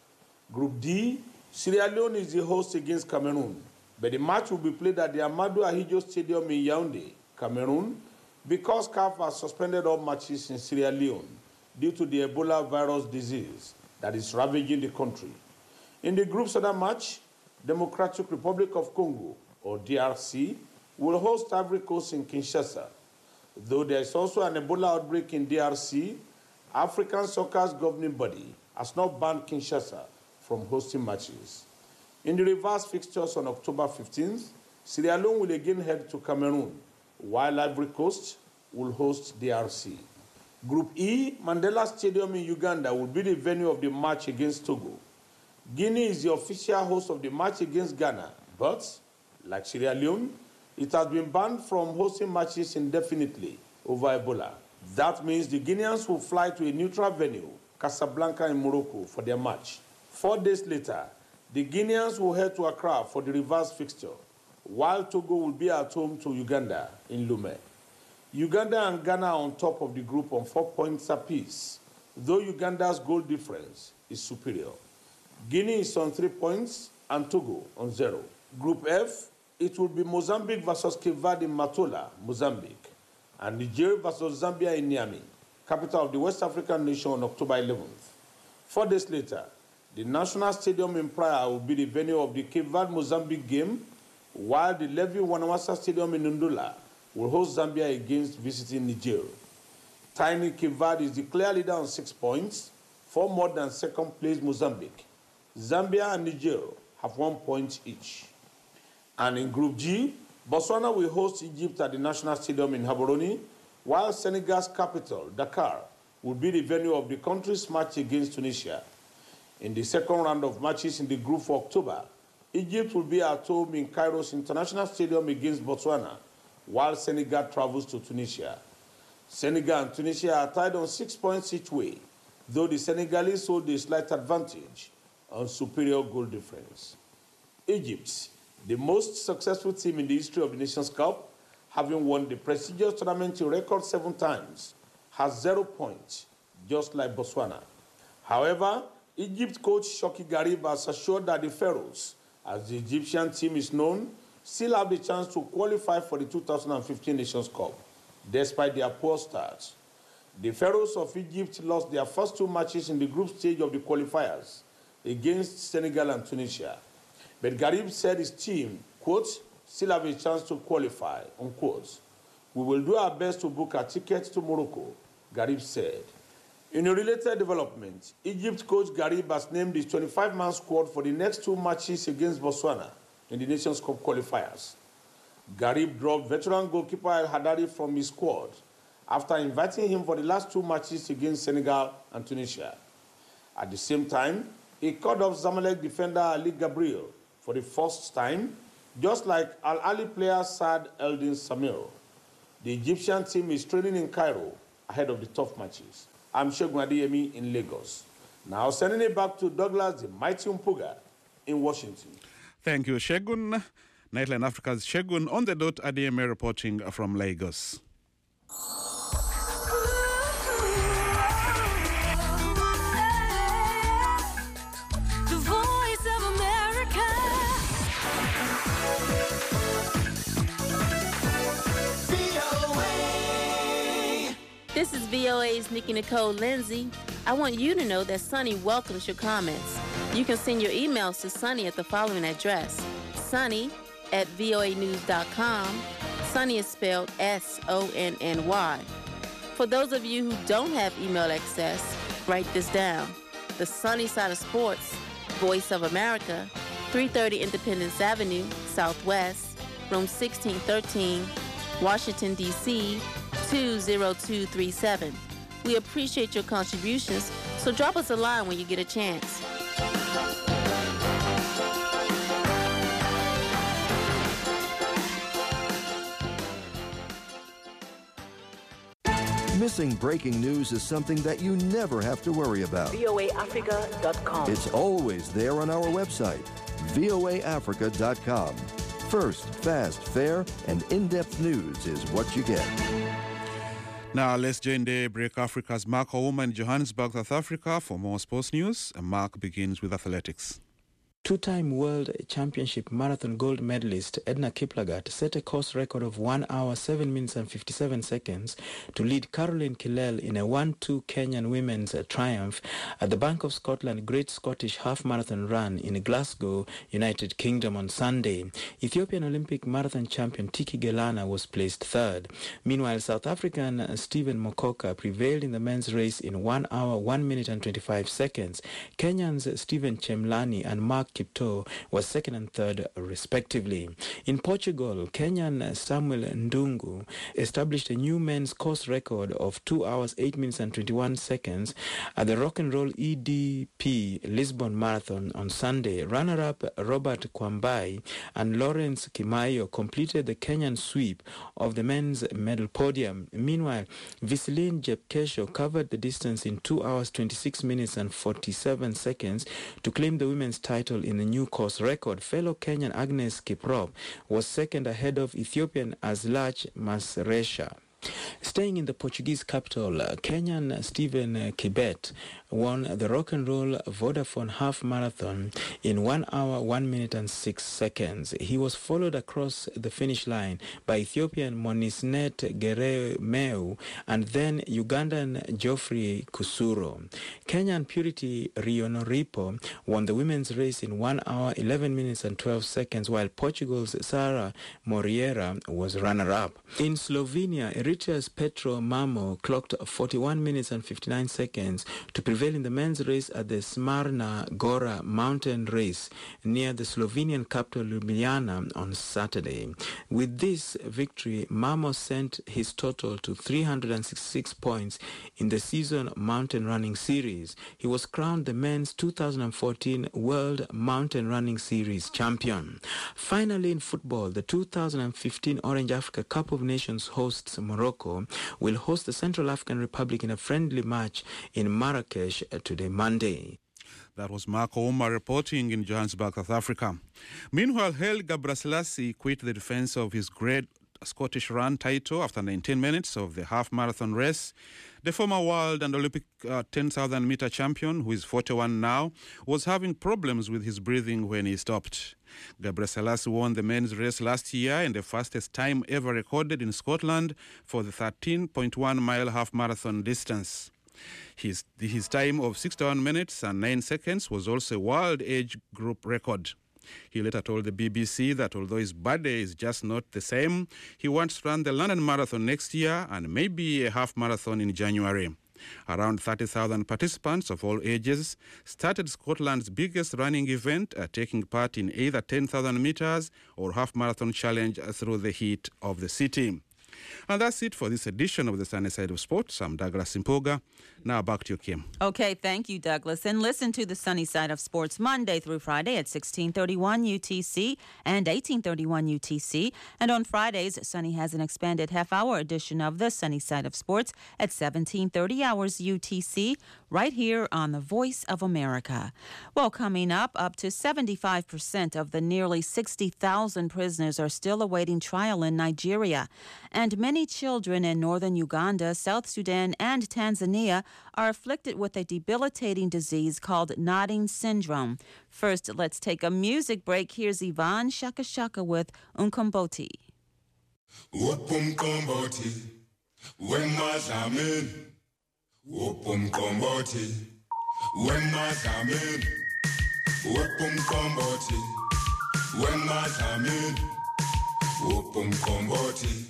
Group D, Sierra Leone is the host against Cameroon, but the match will be played at the Amadou Ahidjo Stadium in Yaoundé, Cameroon, because CAF has suspended all matches in Sierra Leone due to the Ebola virus disease that is ravaging the country. In the group's other match, Democratic Republic of Congo, or DRC, will host Ivory Coast in Kinshasa. Though there is also an Ebola outbreak in DRC, African Soccer's governing body has not banned Kinshasa from hosting matches. In the reverse fixtures on October 15th, Sierra Leone will again head to Cameroon, while Ivory Coast will host DRC. Group E, Mandela Stadium in Uganda will be the venue of the match against Togo. Guinea is the official host of the match against Ghana, but, like Sierra Leone, it has been banned from hosting matches indefinitely over Ebola. That means the Guineans will fly to a neutral venue, Casablanca in Morocco, for their match. 4 days later, the Guineans will head to Accra for the reverse fixture, while Togo will be at home to Uganda in Lomé. Uganda and Ghana are on top of the group on 4 points apiece, though Uganda's goal difference is superior. Guinea is on 3 points and Togo on 0. Group F, it will be Mozambique versus Cape Verde in Matola, Mozambique, and Niger versus Zambia in Niamey, capital of the West African nation, on October 11th. 4 days later, the National Stadium in Praia will be the venue of the Cape Verde-Mozambique game, while the Levi Wanawasa Stadium in Ndula will host Zambia against visiting Niger. Tiny Cape Verde is the clear leader on 6 points, 4 more than second-place Mozambique. Zambia and Niger have 1 point each. And in Group G, Botswana will host Egypt at the National Stadium in Gaborone, while Senegal's capital, Dakar, will be the venue of the country's match against Tunisia. In the second round of matches in the group for October, Egypt will be at home in Cairo's International Stadium against Botswana, while Senegal travels to Tunisia. Senegal and Tunisia are tied on 6 points each way, though the Senegalese hold a slight advantage on superior goal difference. Egypt, the most successful team in the history of the Nations Cup, having won the prestigious tournament a record 7 times, has 0 points, just like Botswana. However, Egypt coach Shoki Garib has assured that the Pharaohs, as the Egyptian team is known, still have the chance to qualify for the 2015 Nations Cup, despite their poor start. The Pharaohs of Egypt lost their first 2 matches in the group stage of the qualifiers against Senegal and Tunisia. But Garib said his team, quote, still have a chance to qualify, unquote. We will do our best to book a ticket to Morocco, Garib said. In a related development, Egypt coach Garib has named his 25-man squad for the next 2 matches against Botswana in the Nations Cup qualifiers. Garib dropped veteran goalkeeper El Hadari from his squad after inviting him for the last 2 matches against Senegal and Tunisia. At the same time, he called up Zamalek defender Ali Gabriel for the first time, just like Al Ali player Saad Eldin Samir. The Egyptian team is training in Cairo ahead of the tough matches. I'm Shegun Adeyemi in Lagos. Now sending it back to Douglas the Mighty Mpuga in Washington. Thank you, Shegun. Nightline Africa's Shegun on the dot, Adeyemi reporting from Lagos. The Voice of America. VOA. This is VOA's Nikki Nicole Lindsay. I want you to know that Sunny welcomes your comments. You can send your emails to Sunny at the following address: sunny@voanews.com. Sunny is spelled SONNY. For those of you who don't have email access, write this down. The Sunny Side of Sports, Voice of America, 330 Independence Avenue, Southwest, room 1613, Washington, D.C., 20237. We appreciate your contributions, so drop us a line when you get a chance. Missing breaking news is something that you never have to worry about. voaafrica.com. It's always there on our website, voaafrica.com. First, fast, fair, and in-depth news is what you get. Now let's join Daybreak Africa's Mark Ouma in Johannesburg, South Africa for more sports news. And Mark begins with athletics. Two-time World Championship Marathon gold medalist Edna Kiplagat set a course record of 1 hour, 7 minutes and 57 seconds to lead Caroline Kilel in a 1-2 Kenyan women's triumph at the Bank of Scotland Great Scottish Half Marathon Run in Glasgow, United Kingdom on Sunday. Ethiopian Olympic marathon champion Tiki Gelana was placed third. Meanwhile, South African Stephen Mokoka prevailed in the men's race in 1 hour, 1 minute and 25 seconds. Kenyans Stephen Chemlani and Mark Mark Kipto was second and third respectively. In Portugal, Kenyan Samuel Ndungu established a new men's course record of 2 hours 8 minutes and 21 seconds at the Rock and Roll EDP Lisbon Marathon on Sunday. Runner-up Robert Kwambai and Lawrence Kimayo completed the Kenyan sweep of the men's medal podium. Meanwhile, Viseline Jepkesho covered the distance in 2 hours 26 minutes and 47 seconds to claim the women's title in the new course record. Fellow Kenyan Agnes Kiprop was second ahead of Ethiopian Azlach Masresha. Staying in the Portuguese capital, Kenyan Stephen Kibet won the Rock and Roll Vodafone Half Marathon in 1 hour, 1 minute and 6 seconds. He was followed across the finish line by Ethiopian Monisnet Geremeu and then Ugandan Geoffrey Kusuro. Kenyan Purity Rionoripo won the women's race in 1 hour, 11 minutes and 12 seconds, while Portugal's Sara Moriera was runner-up. In Slovenia, Eritrea's Petro Mamo clocked 41 minutes and 59 seconds to prevail in the men's race at the Smarna Gora mountain race near the Slovenian capital Ljubljana on Saturday. With this victory, Mamo sent his total to 366 points in the season mountain running series. He was crowned the men's 2014 World Mountain Running Series champion. Finally, in football, the 2015 Orange Africa Cup of Nations hosts Morocco will host the Central African Republic in a friendly match in Marrakesh today, Monday. That was Marco Ouma reporting in Johannesburg, South Africa. Meanwhile, Haile Gebrselassie quit the defense of his Great Scottish Run title after 19 minutes of the half-marathon race. The former world and Olympic 10,000-meter champion, who is 41 now, was having problems with his breathing when he stopped. Gebrselassie won the men's race last year in the fastest time ever recorded in Scotland for the 13.1-mile half-marathon distance. His time of 61 minutes and 9 seconds was also a world age group record. He later told the BBC that although his body is just not the same, he wants to run the London Marathon next year and maybe a half marathon in January. Around 30,000 participants of all ages started Scotland's biggest running event, taking part in either 10,000 meters or half marathon challenge through the heat of the city. And that's it for this edition of the Sunny Side of Sports. I'm Douglas Impoga. Now back to you, Kim. Okay, thank you, Douglas. And listen to the Sunny Side of Sports Monday through Friday at 1631 UTC and 1831 UTC. And on Fridays, Sunny has an expanded half-hour edition of the Sunny Side of Sports at 1730 hours UTC, right here on the Voice of America. Well, coming up to 75% of the nearly 60,000 prisoners are still awaiting trial in Nigeria. And many children in northern Uganda, South Sudan, and Tanzania are afflicted with a debilitating disease called Nodding Syndrome. First, let's take a music break. Here's Yvonne Shaka Shaka with Unkomboti. Upumkomboti, wemazamin. Upumkomboti, wemazamin. Upumkomboti, wemazamin. Upumkomboti.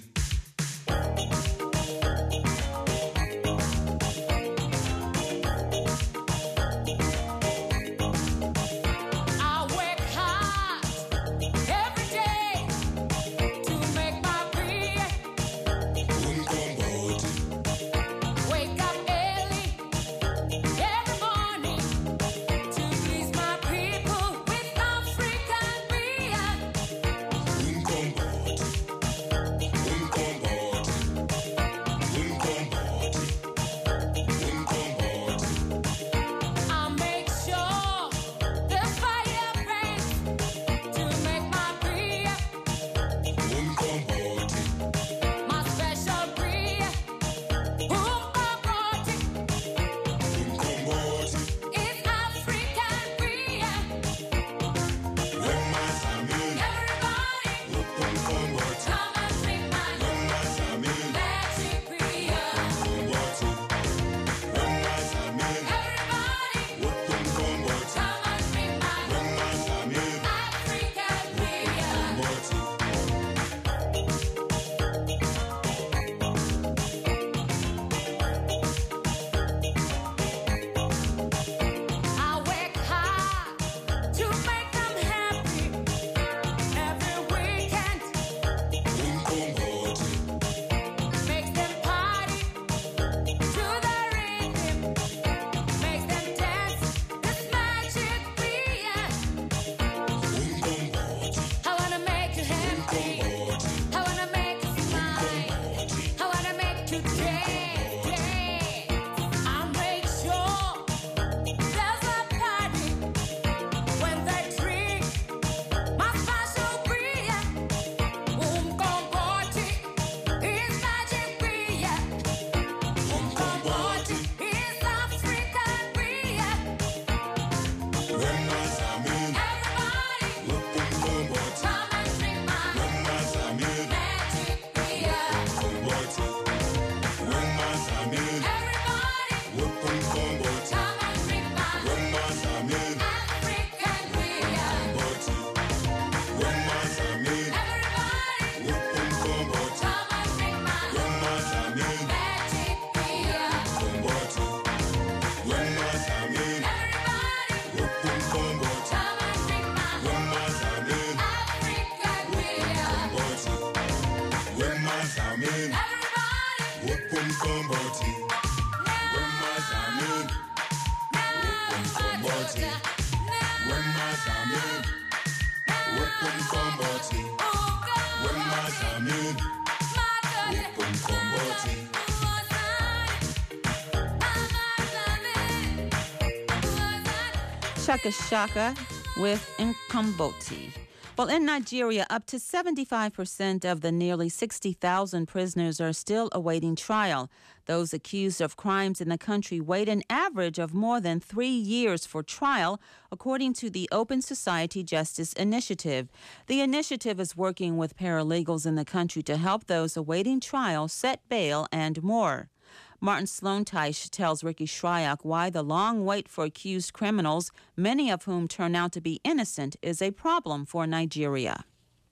Shaka Shaka with Nkomboti. Well, in Nigeria, up to 75% of the nearly 60,000 prisoners are still awaiting trial. Those accused of crimes in the country wait an average of more than 3 years for trial, according to the Open Society Justice Initiative. The initiative is working with paralegals in the country to help those awaiting trial set bail and more. Martin Sloan-Teich tells Ricky Shryock why the long wait for accused criminals, many of whom turn out to be innocent, is a problem for Nigeria.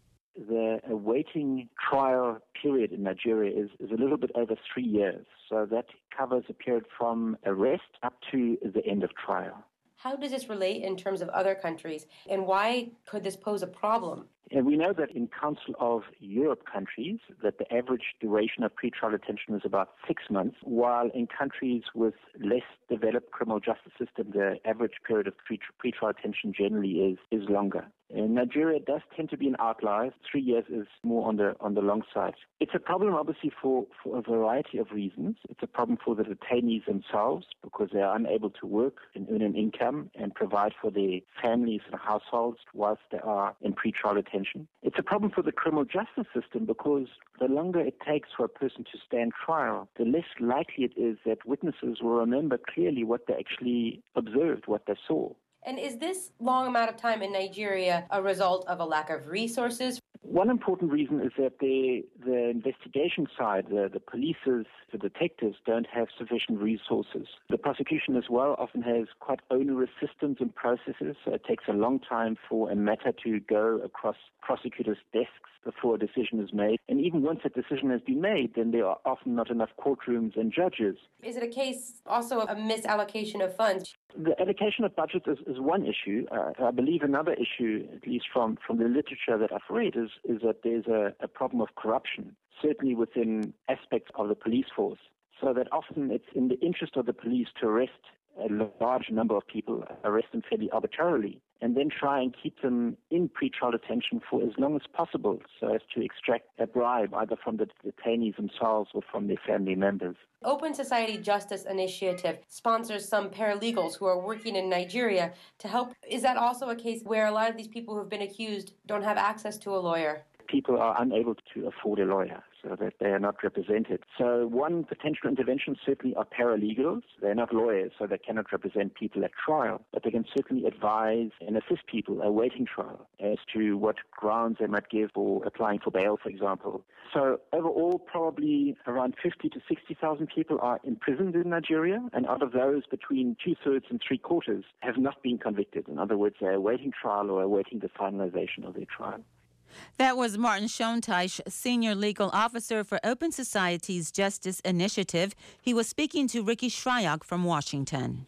The awaiting trial period in Nigeria is a little bit over 3 years. So that covers a period from arrest up to the end of trial. How does this relate in terms of other countries, and why could this pose a problem? And we know that in Council of Europe countries that the average duration of pretrial detention is about 6 months, while in countries with less developed criminal justice system, the average period of pretrial detention generally is longer. In Nigeria, it does tend to be an outlier. 3 years is more on the long side. It's a problem, obviously, for a variety of reasons. It's a problem for the detainees themselves because they are unable to work and earn an income and provide for their families and households whilst they are in pretrial detention. It's a problem for the criminal justice system because the longer it takes for a person to stand trial, the less likely it is that witnesses will remember clearly what they actually observed, what they saw. And is this long amount of time in Nigeria a result of a lack of resources? One important reason is that the investigation side, the police's, the detectives don't have sufficient resources. The prosecution as well often has quite onerous systems and processes, so it takes a long time for a matter to go across prosecutors' desks before a decision is made. And even once a decision has been made, then there are often not enough courtrooms and judges. Is it a case also of a misallocation of funds? The allocation of budgets is one issue. I believe another issue, at least from the literature that I've read, is that there's a problem of corruption, certainly within aspects of the police force. So that often it's in the interest of the police to arrest a large number of people, arrest them fairly arbitrarily, and then try and keep them in pretrial detention for as long as possible so as to extract a bribe either from the detainees themselves or from their family members. Open Society Justice Initiative sponsors some paralegals who are working in Nigeria to help. Is that also a case where a lot of these people who have been accused don't have access to a lawyer? People are unable to afford a lawyer, so that they are not represented. So one potential intervention certainly are paralegals. They're not lawyers, so they cannot represent people at trial, but they can certainly advise and assist people awaiting trial as to what grounds they might give for applying for bail, for example. So overall, probably around 50 to 60,000 people are imprisoned in Nigeria, and out of those, between 2/3 and 3/4 have not been convicted. In other words, they're awaiting trial or awaiting the finalization of their trial. That was Martin Sloan-Teich, Senior Legal Officer for Open Society's Justice Initiative. He was speaking to Ricky Shryock from Washington.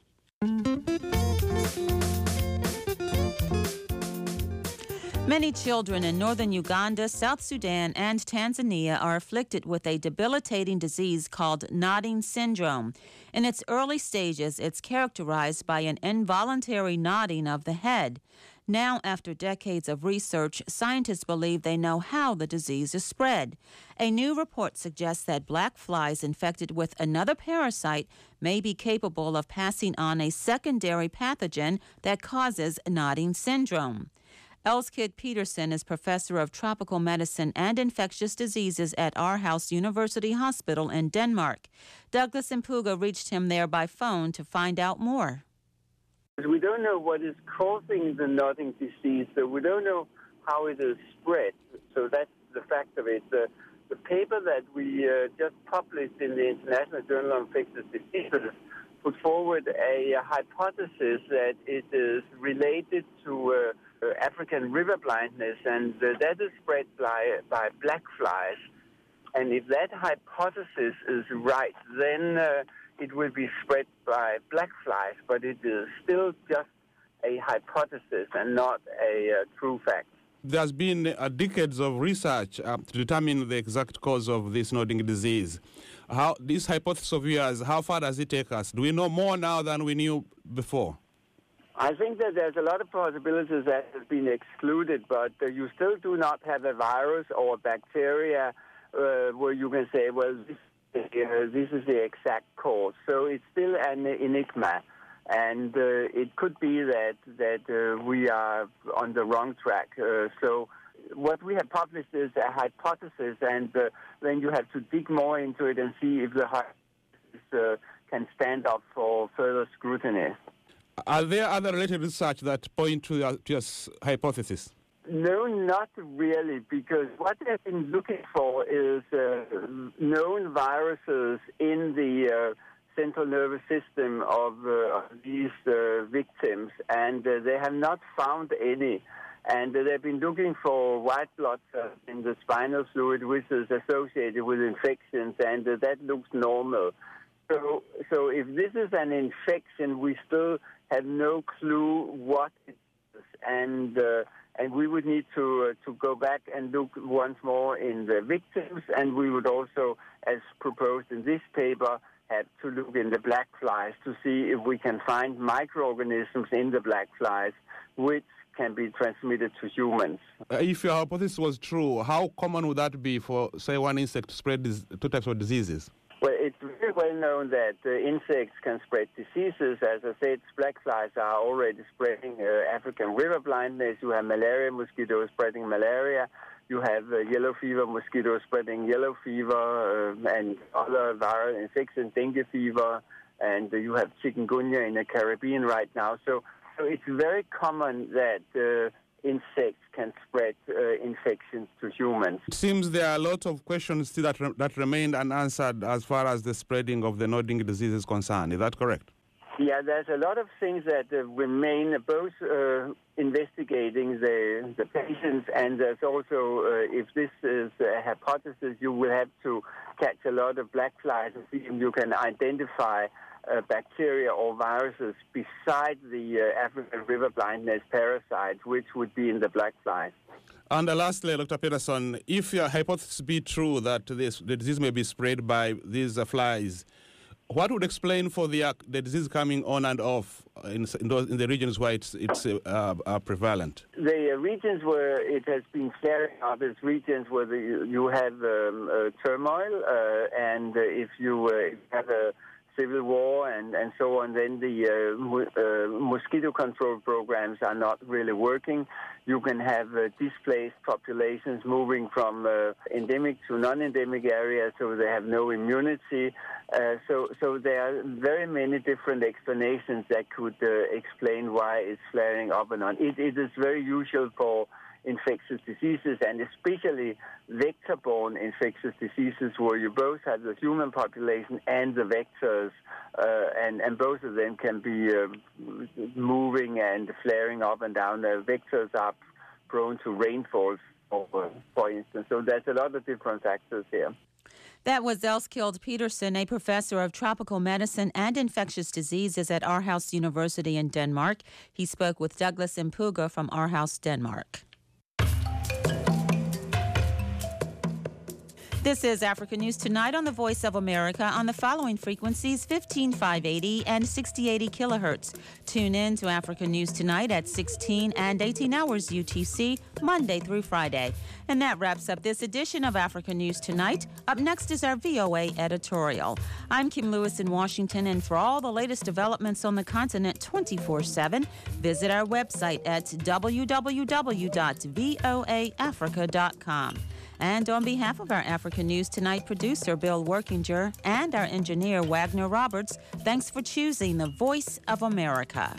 Many children in northern Uganda, South Sudan, and Tanzania are afflicted with a debilitating disease called nodding syndrome. In its early stages, it's characterized by an involuntary nodding of the head. Now, after decades of research, scientists believe they know how the disease is spread. A new report suggests that black flies infected with another parasite may be capable of passing on a secondary pathogen that causes nodding syndrome. Elskid Peterson is professor of tropical medicine and infectious diseases at Aarhus University Hospital in Denmark. Douglas Mpuga reached him there by phone to find out more. We don't know what is causing the nodding disease, so we don't know how it is spread. So that's the fact of it. The paper that we just published in the International Journal on Infectious Diseases put forward a hypothesis that it is related to African river blindness, and that is spread by black flies. And if that hypothesis is right, then it will be spread by black flies, but it is still just a hypothesis and not a true fact. There's been decades of research to determine the exact cause of this nodding disease. This hypothesis of yours, how far does it take us? Do we know more now than we knew before? I think that there's a lot of possibilities that have been excluded, but you still do not have a virus or a bacteria where you can say, well, this is the exact cause. So it's still an enigma. And it could be that we are on the wrong track. So what we have published is a hypothesis, and then you have to dig more into it and see if the hypothesis can stand up for further scrutiny. Are there other related research that point to your hypothesis? No, not really, because what they've been looking for is known viruses in the central nervous system of these victims, and they have not found any. And they've been looking for white blood cells in the spinal fluid, which is associated with infections, and that looks normal. So if this is an infection, we still have no clue what it is, and we would need to go back and look once more in the victims, and we would also, as proposed in this paper, have to look in the black flies to see if we can find microorganisms in the black flies which can be transmitted to humans. If your hypothesis was true, how common would that be for, say, one insect to spread two types of diseases? Well, it's very well known that insects can spread diseases. As I said, black flies are already spreading African river blindness. You have malaria mosquitoes spreading malaria. You have yellow fever mosquitoes spreading yellow fever and other viral infections, dengue fever, and you have chikungunya in the Caribbean right now. So it's very common that insects can spread infections to humans. It seems there are a lot of questions still that remain unanswered as far as the spreading of the no-dengue disease is concerned. Is that correct? Yeah, there's a lot of things that remain, both investigating the patients, and there's also, if this is a hypothesis, you will have to catch a lot of black flies and see if you can identify bacteria or viruses beside the African river blindness parasite, which would be in the black flies. And lastly, Dr. Peterson, if your hypothesis be true that the disease may be spread by these flies, what would explain for the disease coming on and off in the regions where it's prevalent? The regions where it has been flaring up is regions where you have turmoil, and if you have a civil war and so on, then the mosquito control programs are not really working. You can have displaced populations moving from endemic to non-endemic areas, so they have no immunity. So there are very many different explanations that could explain why it's flaring up and on. It is very usual for infectious diseases, and especially vector-borne infectious diseases, where you both have the human population and the vectors, and both of them can be moving and flaring up and down. The vectors are prone to rainfalls, for instance. So there's a lot of different factors here. That was Elskild Petersen, a professor of tropical medicine and infectious diseases at Aarhus University in Denmark. He spoke with Douglas Impuga from Aarhus, Denmark. This is Africa News Tonight on the Voice of America on the following frequencies: 15580 and 6080 kilohertz. Tune in to Africa News Tonight at 16 and 18 hours UTC, Monday through Friday. And that wraps up this edition of Africa News Tonight. Up next is our VOA editorial. I'm Kim Lewis in Washington, and for all the latest developments on the continent 24/7, visit our website at www.voaafrica.com. And on behalf of our Africa News Tonight producer, Bill Workinger, and our engineer, Wagner Roberts, thanks for choosing the Voice of America.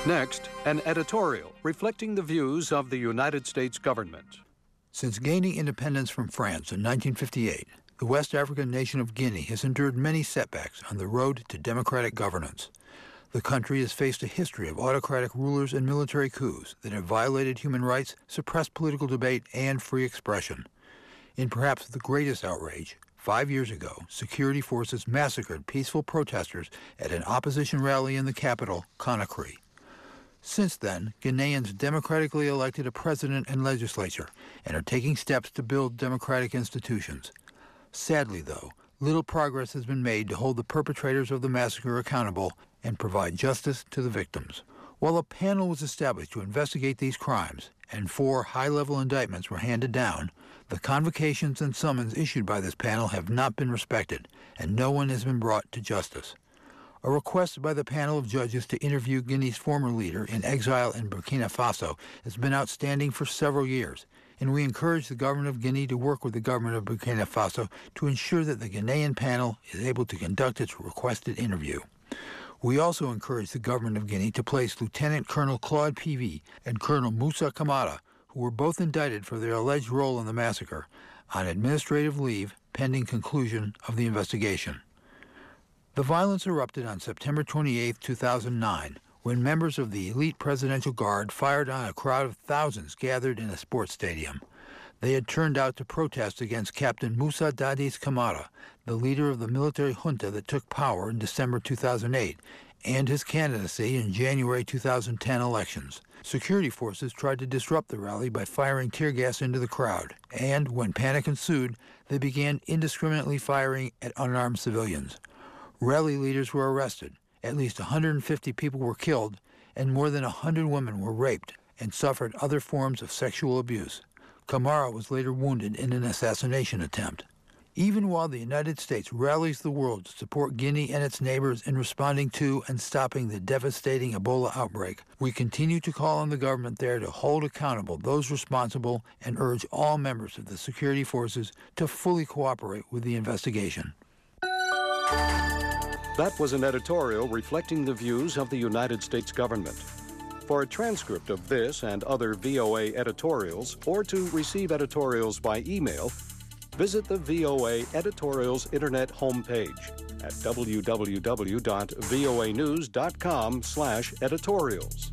Next, an editorial reflecting the views of the United States government. Since gaining independence from France in 1958, the West African nation of Guinea has endured many setbacks on the road to democratic governance. The country has faced a history of autocratic rulers and military coups that have violated human rights, suppressed political debate, and free expression. In perhaps the greatest outrage, 5 years ago, security forces massacred peaceful protesters at an opposition rally in the capital, Conakry. Since then, Guineans democratically elected a president and legislature and are taking steps to build democratic institutions. Sadly, though, little progress has been made to hold the perpetrators of the massacre accountable and provide justice to the victims. While a panel was established to investigate these crimes and 4 high-level indictments were handed down, the convocations and summons issued by this panel have not been respected, and no one has been brought to justice. A request by the panel of judges to interview Guinea's former leader in exile in Burkina Faso has been outstanding for several years, and we encourage the government of Guinea to work with the government of Burkina Faso to ensure that the Guinean panel is able to conduct its requested interview. We also encourage the government of Guinea to place Lieutenant Colonel Claude Peevy and Colonel Moussa Camara, who were both indicted for their alleged role in the massacre, on administrative leave pending conclusion of the investigation. The violence erupted on September 28, 2009, when members of the elite Presidential Guard fired on a crowd of thousands gathered in a sports stadium. They had turned out to protest against Captain Moussa Dadis Camara, the leader of the military junta that took power in December 2008, and his candidacy in January 2010 elections. Security forces tried to disrupt the rally by firing tear gas into the crowd, and when panic ensued, they began indiscriminately firing at unarmed civilians. Rally leaders were arrested, at least 150 people were killed, and more than 100 women were raped and suffered other forms of sexual abuse. Camara was later wounded in an assassination attempt. Even while the United States rallies the world to support Guinea and its neighbors in responding to and stopping the devastating Ebola outbreak, we continue to call on the government there to hold accountable those responsible and urge all members of the security forces to fully cooperate with the investigation. That was an editorial reflecting the views of the United States government. For a transcript of this and other VOA editorials, or to receive editorials by email, visit the VOA Editorials Internet homepage at www.voanews.com/editorials.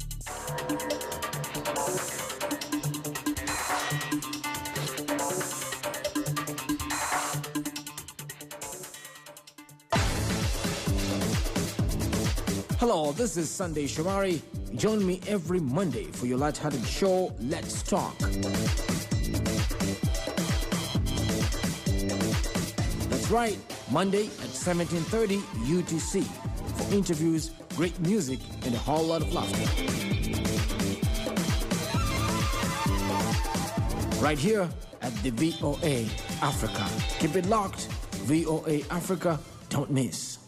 Hello, this is Sunday Shomari. Join me every Monday for your light-hearted show, Let's Talk. That's right, Monday at 17:30 UTC for interviews, great music, and a whole lot of laughter. Right here at the VOA Africa. Keep it locked. VOA Africa, don't miss.